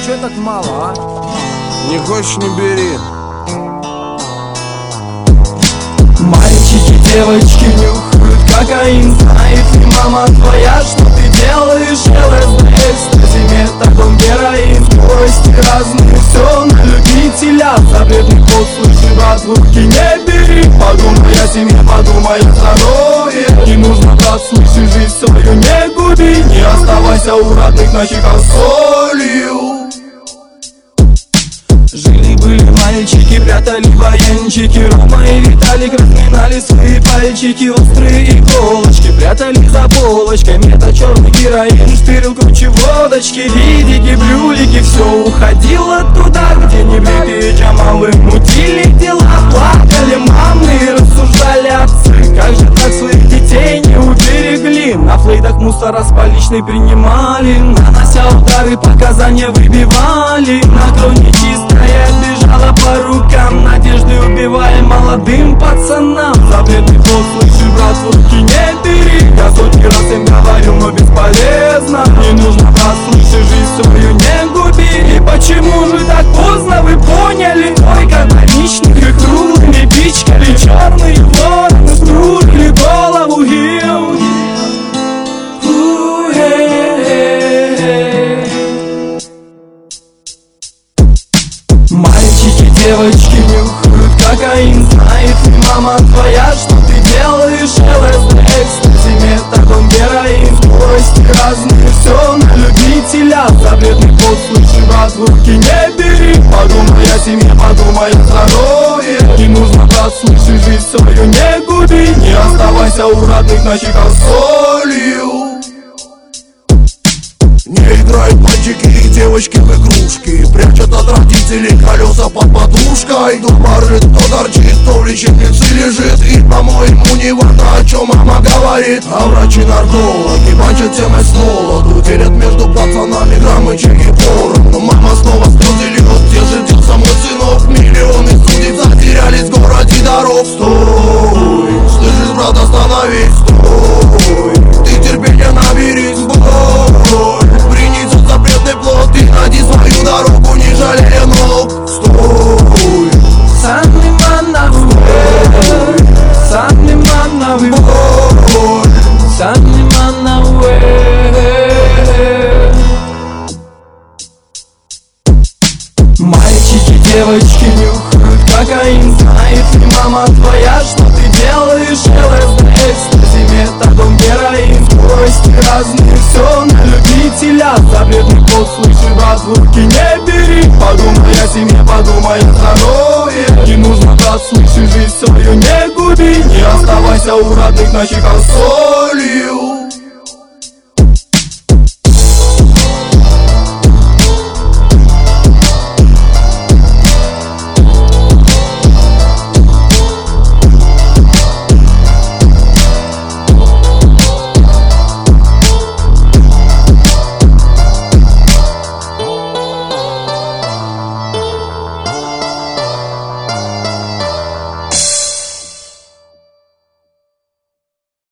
чё так мало, а? Не хочешь, не бери. Мальчики, девочки нюхают кокаин. Знает ли мама твоя, что ты делаешь? ЛСД, экстази, метадон, героин. Скорости разные, все на любителя. Запретный код, слыши, брат, в руки не бери. Подумай о семье, подумай о здоровье. Не нужно, брат, слыши, жизнь свою не губи. Не оставайся у родных на щеках солью. Жили-были мальчики, прятали военчики. Рома и Виталик разминали свои пальчики. Острые иголочки прятали за полочкой. Мета, черный героин, штырил круче водочки. Видики, блюлики, все уходило туда, где небритые джамалы мутили дела. Плакали мамы и рассуждали отцы. Как же так своих детей не уберегли? На флейтах мусора с поличной принимали. Нанося удары, показания выбивали. На кроне чисто бежала по рукам, надежды убивая молодым пацанам. Запретный ход, слышишь, брат, в руки не бери. Я сотни раз им говорил, но бесполезно. Не нужно, брат, слышишь, жизнь свою не губи. И почему же так поздно вы поняли? Только наличных и круглыми пичкали. Черные вороны скружили голову гил. Мальчики, девочки нюхают кокаин. Знает ли мама твоя, что ты делаешь? ЛСД, экстази, метадон, героин. Скорости разные, все на любителя. Запретный код, слышишь, брат, в руки не бери. Подумай о семье, подумай о здоровье. Не нужно, брат, слышишь, жизнь свою не губи. Не оставайся у родных на щеках солью. Не играют мальчики и девочки в игрушки. Прячут от родителей колеса под подушкой. Кто порыт, кто торчит, кто в лечебнице лежит. И, по-моему, не важно, о чем мама говорит. А врачи-наркологи банчат темой с молоду. Делят между пацанами граммы, чеки, порох. Но мама снова слезы льет. Где же делся мой сынок? Миллионы судеб затерялись в городе дорог. Стой, слышишь, брат, остановись, стой. Ты терпения наберись, бой. Принесет запретный плод, и найди свою дорогу, не жалея ног. Стой, Sunny man of way, Sunny man of way, Sunny man of way. Мальчики, девочки нюхают кокаин. Знает ли мама твоя, что ты делаешь? ЛСД, экстази, метадон, героин. Скорости разные, все на любителя. Запретный код, слышишь, брат, в руки не бери. Подумай о семье, подумай о здоровье. Не нужно, брат, слышишь, жизнь свою не губи. Не оставайся у родных на щеках солью.